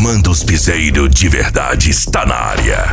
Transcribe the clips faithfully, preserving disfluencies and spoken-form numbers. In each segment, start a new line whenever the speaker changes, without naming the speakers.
comanda os piseiros de verdade está na área.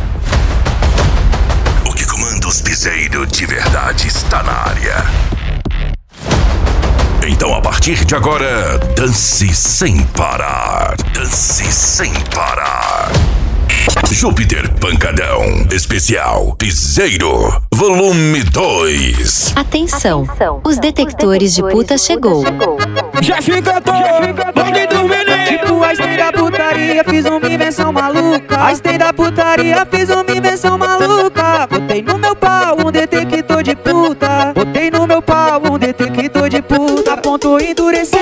O que comanda os piseiros de verdade está na área. Então, a partir de agora, dance sem parar. Dance sem parar. Júpiter Pancadão, especial Piseiro, volume dois.
Atenção, os detectores de puta chegou.
Já fica todo, bonde do menino. Tipo a Stay da putaria, fiz uma invenção maluca. A Stay da putaria, fiz uma invenção maluca. Botei no meu pau um detector de puta. Botei no meu pau um detector de puta. Ponto endureceu,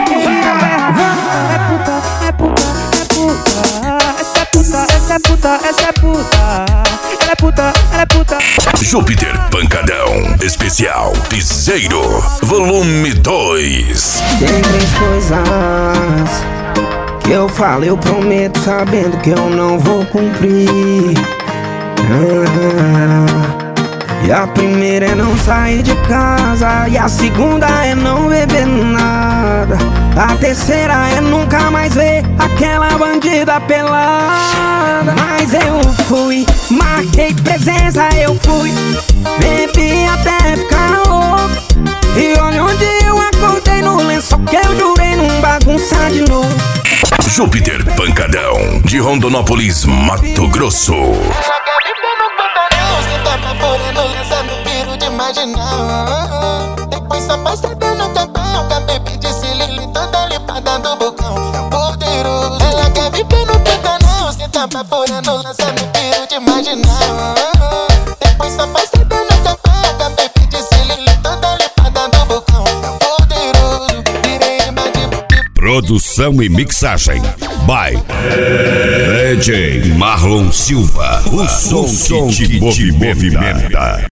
é puta, é puta, é puta. Essa é puta, essa é puta, essa é puta. Ela é puta, ela é puta.
Júpiter Pancadão, especial Piseiro, volume dois.
Tem três coisas que eu falo, eu prometo, sabendo que eu não vou cumprir. Ah, e a primeira é não sair de casa, e a segunda é não beber nada. A terceira é nunca mais ver aquela bandida pelada. Mas eu fui, marquei presença, eu fui, bebi até ficar louco. E olha onde eu acordei, no lençol que eu jurei não bagunçar de novo.
Júpiter Pancadão, de Rondonópolis, Mato Grosso.
Depois só passada no tapão, com a baby de cilindro toda limpada do bocão. Poderoso, ela quer viver no pantanal, se tá vaporando, lançando piro de marginal. Depois só passada no tapão, com a baby de cilindro toda limpada do bocão. Poderoso, virei de
Produção e mixagem by D J Marlon Silva. O som, o som que te movimenta.